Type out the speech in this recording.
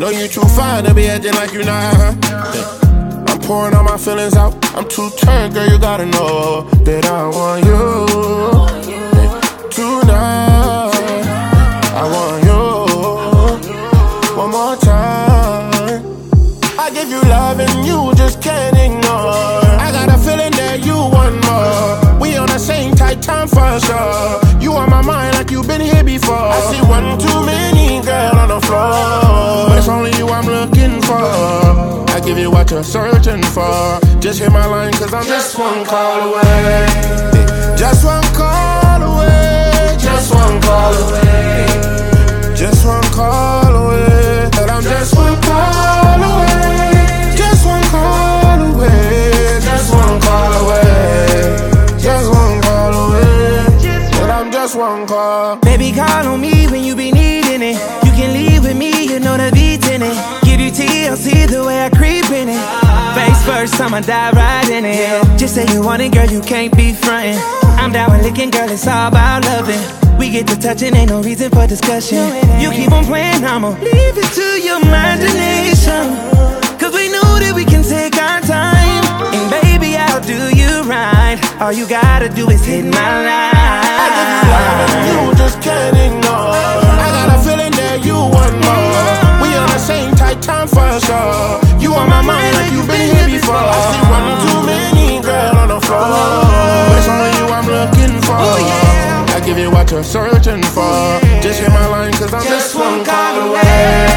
Know you too fine to be acting like you not. I'm pouring all my feelings out. I'm too turned, girl, you gotta know that I want you tonight. I want you one more time. I give you love and you just can't ignore. I got a feeling that you want more. We on the same tight time for sure. You on my mind like you've been here before. I see one too many, girl, on the floor. But it's only you I'm looking for. I give you what you're searching for. Just hit my line cause I'm just one call away. Just one call away. Just one call away. Just one call away. But I'm just one call away. Just one call away. Just one call away. Just one call away. But I'm just one call. Baby, call on me when you be needing it. You can leave with me, you know the beat in it. Give you TLC the way I creep in it. Face first, I'ma dive right in it. Just say you want it, girl, you can't be frontin'. I'm down with licking, girl, it's all about loving. We get to touching, ain't no reason for discussion. You keep on playing, I'ma leave it to your imagination. Cause we know that we can take our time. And baby, I'll do you right. All you gotta do is hit my line. I give you love and you just can't ignore. I got a feeling that you want more. We on the same tight time for sure. You on my mind like you've been here before. I see one too many, girl, on the floor. But it's only you I'm looking for. I give you what you're searching for. Just hit my line cause I'm just one call away.